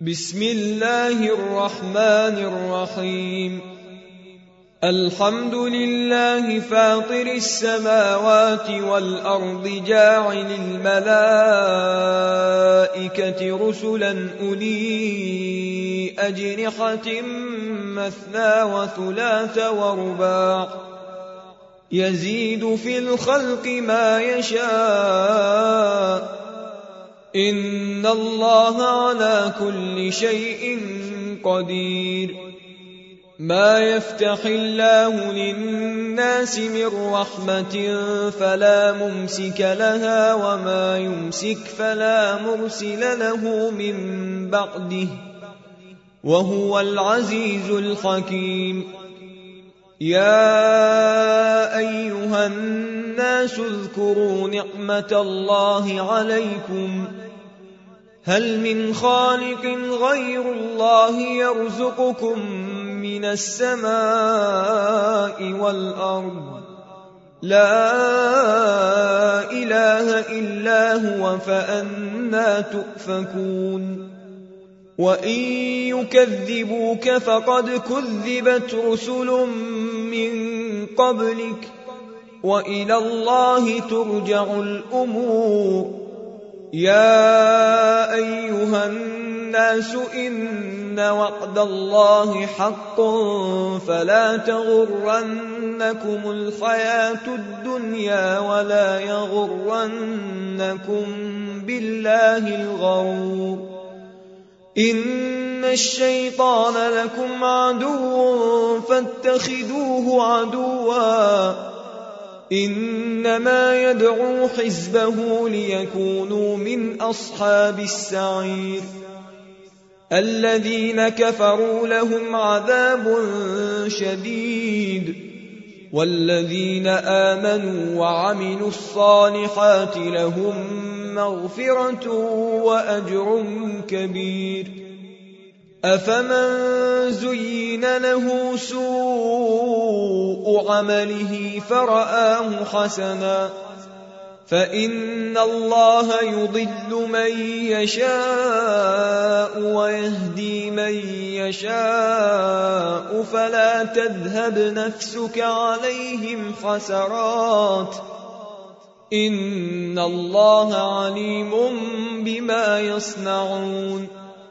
بسم الله الرحمن الرحيم. الحمد لله فاطر السماوات والأرض جاعل الملائكة رسلا أولي أجنحة مثنى وثلاث ورباع يزيد في الخلق ما يشاء إن الله على كل شيء قدير. ما يفتح الله للناس من رحمة فلا ممسك لها وما يمسك فلا مرسل له من بعده وهو العزيز الحكيم. يا أيها الناس اذكروا نعمة الله عليكم هل من خالق غير الله يرزقكم من السماء والأرض لا إله إلا هو فأنى تؤفكون. وإن يكذبوك فقد كذبت رسل من قبلك وإلى الله ترجع الأمور. يا أيها الناس إن وعد الله حق فلا تغرنكم الحياة الدنيا ولا يغرنكم بالله الغرور. إن الشيطان لكم عدو فاتخذوه عدوا إنما يدعو حزبه ليكونوا من أصحاب السعير. الذين كفروا لهم عذاب شديد والذين آمنوا وعملوا الصالحات لهم مغفرة وأجر كبير. أفمن زين له سوء عمله فرآه حسنا فإن الله يضل من يشاء ويهدي من يشاء فلا تذهب نفسك عليهم حسرات إن الله عليم بما يصنعون.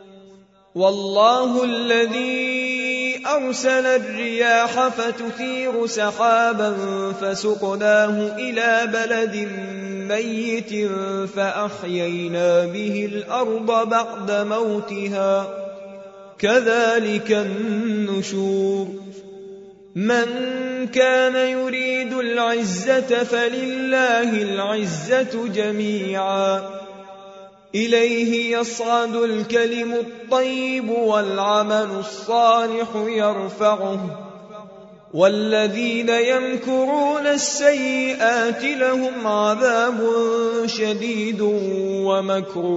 والله الذي أرسل الرياح فتثير سحابا فسقناه إلى بلد ميت فأحيينا به الأرض بعد موتها كذلك النشور. من كان يريد العزة فلله العزة جميعا إليه يصعد الكلم الطيب والعمل الصالح يرفعه والذين يمكرون السيئات لهم عذاب شديد ومكر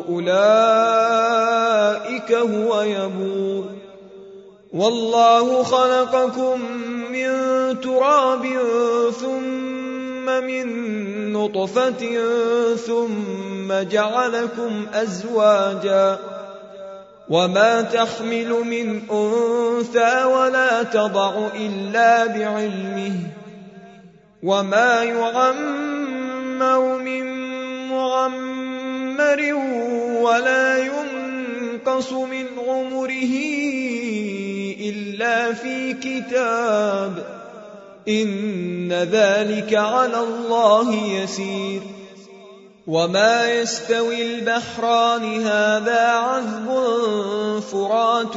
أولئك هو يبور. والله خلقكم من تراب ثم من نطفة ثم جعلكم أزواجا وما تحمل من أنثى ولا تضع إلا بعلمه وما يعمر من معمر ولا ينقص من عمره إلا في كتاب إن ذلك على الله يسير. وما يستوي البحران هذا عذب فرات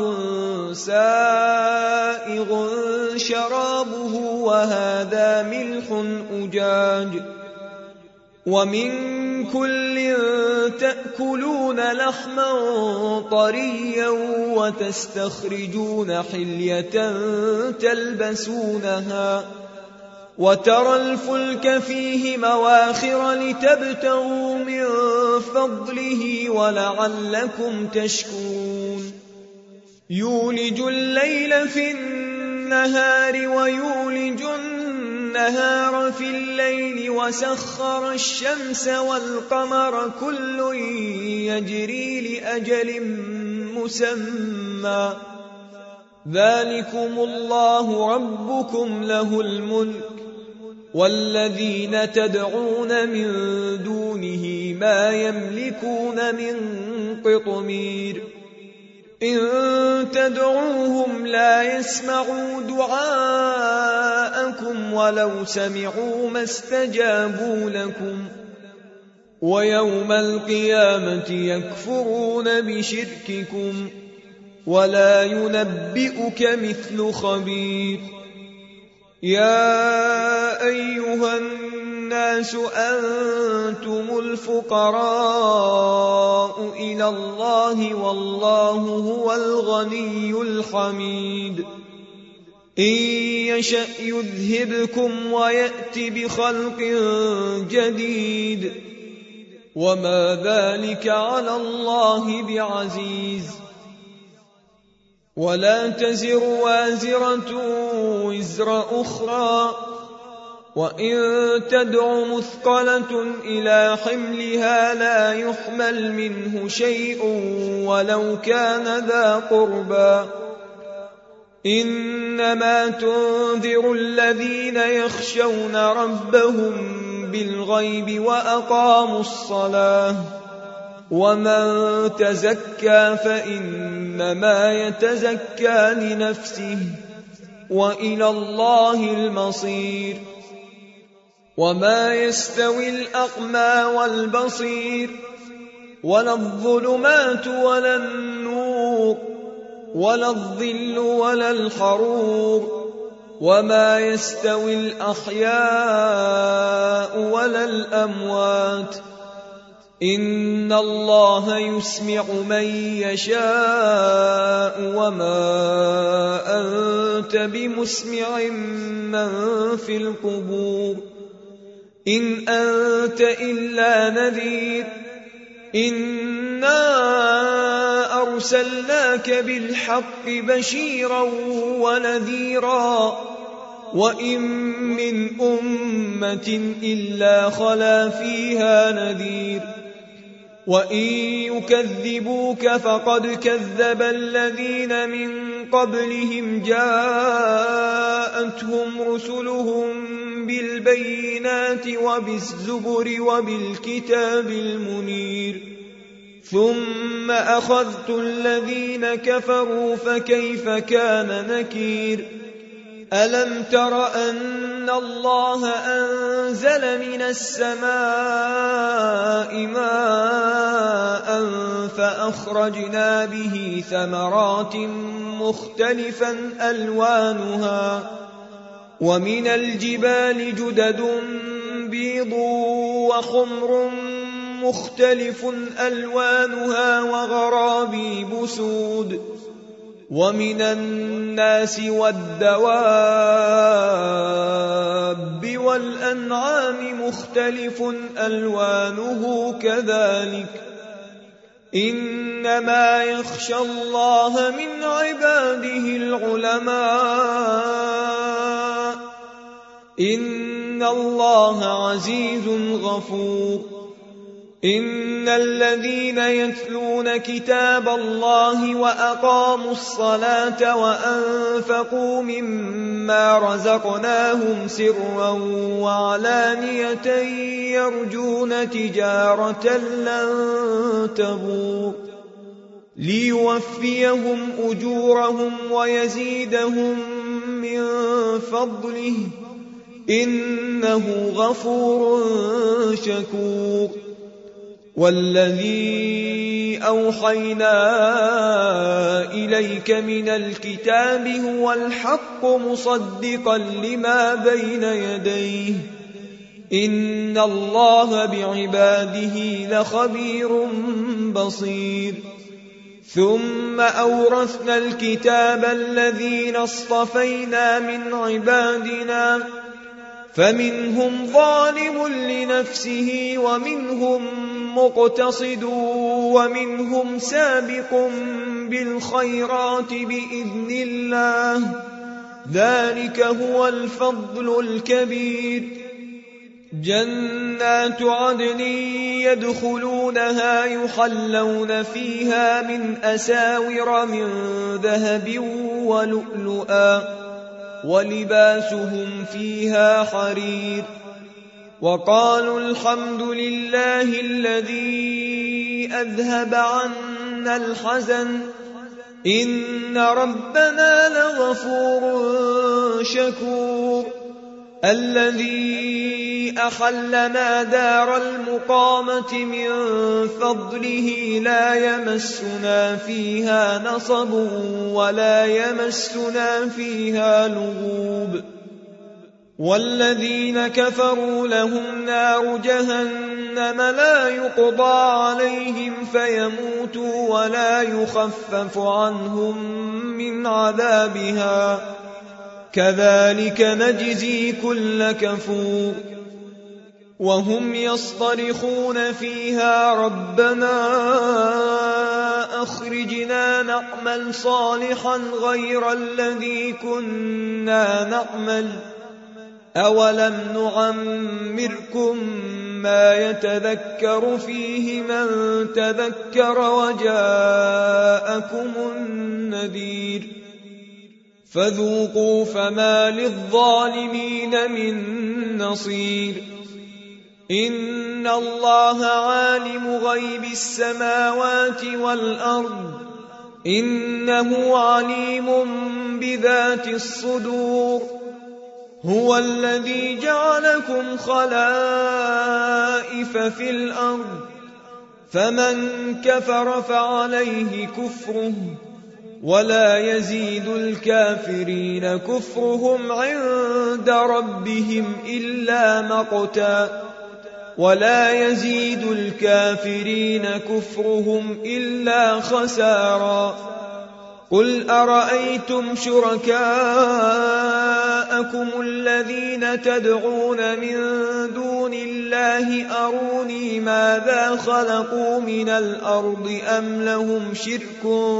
سائغ شرابه وهذا ملح أجاج ومن كل تأكلون لحما طريا وتستخرجون حلية تلبسونها وترى الفلك فيه مواخر لتبتغوا من فضله ولعلكم تشكرون. يولج الليل في النهار ويولج النهار في الليل وسخر الشمس والقمر كل يجري لأجل مسمى ذلكم الله ربكم له الملك والذين تدعون من دونه ما يملكون من قطمير إن تدعوهم لا يسمعوا دعاءكم ولو سمعوا ما استجابوا لكم ويوم القيامة يكفرون بشرككم ولا ينبئك مثل خبير يا أيها الناس أنتم الفقراء إلى الله والله هو الغني الحميد إن يشأ يذهبكم ويأت بخلق جديد وما ذلك على الله بعزيز ولا تزر وازرة وزر أخرى وإن تدع مثقلة إلى حملها لا يحمل منه شيء ولو كان ذا قربى إنما تنذر الذين يخشون ربهم بالغيب وأقاموا الصلاة ومن تزكى فإنما يتزكى لنفسه وإلى الله المصير وما يستوي الأعمى والبصير ولا الظلمات ولا النور ولا الظل ولا الحرور وما يستوي الأحياء ولا الأموات إن الله يسمع من يشاء وما أنت بمسمع من في القبور إن أنت إلا نذير إنا أرسلناك بالحق بشيرا ونذيرا وإن من أمة إلا خلا فيها نذير وإن يكذبوك فقد كذب الذين من قبلهم جاءتهم رسلهم بالبينات وبالزبر وبالكتاب المنير ثم أخذت الذين كفروا فكيف كان نكير ألم تر أن الله أنزل من السماء ماء فأخرجنا به ثمرات مختلفا ألوانها ومن الجبال جدد بيض وحمر مختلف ألوانها وغرابيب سود ومن الناس والدواب والأنعام مختلف ألوانه كذلك إنما يخشى الله من عباده العلماء إن الله عزيز غفور إن الذين يتلون كتاب الله وأقاموا الصلاة وأنفقوا مما رزقناهم سرا وعلانية يرجون تجارة لن تبور ليوفيهم أجورهم ويزيدهم من فضله إنه غفور شكور والذي أوحينا إليك من الكتاب هو الحق مصدقا لما بين يديه إن الله بعباده لخبير بصير ثم أورثنا الكتاب الذين اصطفينا من عبادنا فمنهم ظالم لنفسه ومنهم مقتصد ومنهم سابق بالخيرات بإذن الله ذلك هو الفضل الكبير جنات عدن يدخلونها يحلون فيها من أساور من ذهب ولؤلؤا ولباسهم فيها حرير وقالوا الحمد لله الذي أذهب عنا الحزن إن ربنا لغفور شكور الذي أحلنا دار المقامة من فضله لا يمسنا فيها نصب ولا يمسنا فيها لغوب والذين كفروا لهم نار جهنم لا يقضى عليهم فيموتوا ولا يخفف عنهم من عذابها كذلك نجزي كل كفور وهم يصطرخون فيها ربنا أخرجنا نعمل صالحا غير الذي كنا نعمل أولم نعمركم ما يتذكر فيه من تذكر وجاءكم النذير فذوقوا فما للظالمين من نصير إن الله عالم غيب السماوات والأرض إنه عليم بذات الصدور هو الذي جعلكم خلائف في الأرض فمن كفر فعليه كفره ولا يزيد الكافرين كفرهم عند ربهم إلا مقتا ولا يزيد الكافرين كفرهم إلا خسارا قل أرأيتم شركاءكم الذين تدعون من دون الله أروني ماذا خلقوا من الأرض أم لهم شرك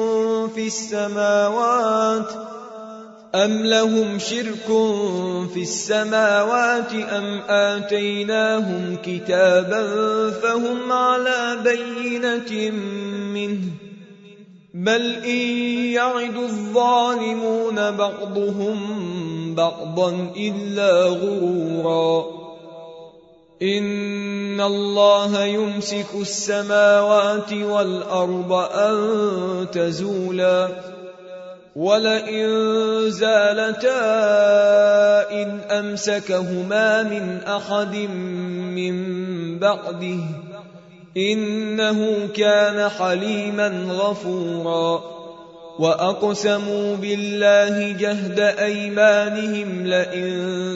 في السماوات أم آتيناهم كتابا فهم على بينة منه بل إن يعد الظالمون بعضهم بعضا إلا غرورا إن الله يمسك السماوات والأرض أن تزولا ولئن زالتا إن أمسكهما من أحد من بعده إنه كان حليما غفورا وأقسموا بالله جهد أيمانهم لئن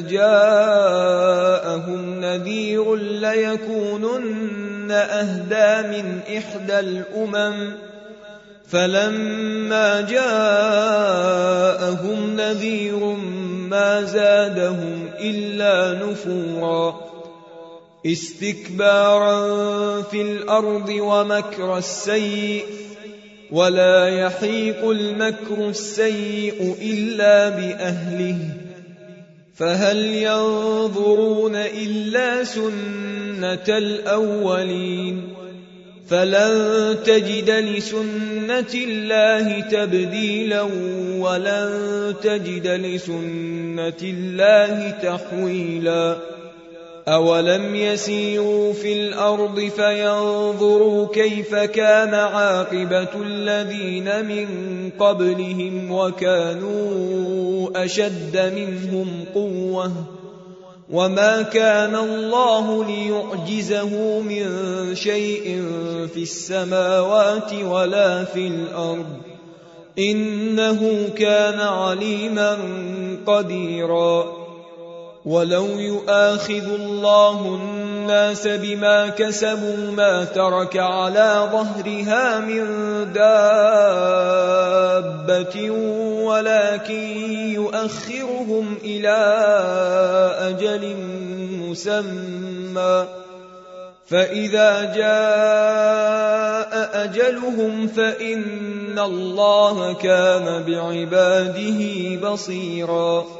جاءهم نذير ليكونن أهدى من إحدى الأمم فلما جاءهم نذير ما زادهم إلا نفورا استكبارا في الأرض ومكر السيء ولا يحيق المكر السيء إلا بأهله فهل ينظرون إلا سنة الأولين فلن تجد لسنة الله تبديلا ولن تجد لسنة الله تحويلا أولم يسيروا في الأرض فينظروا كيف كان عاقبة الذين من قبلهم وكانوا أشد منهم قوة وما كان الله ليعجزه من شيء في السماوات ولا في الأرض إنه كان عليما قديرا ولو يؤاخذ الله الناس بما كسبوا ما ترك على ظهرها من دابة ولكن يؤخرهم إلى أجل مسمى فإذا جاء أجلهم فإن الله كان بعباده بصيرا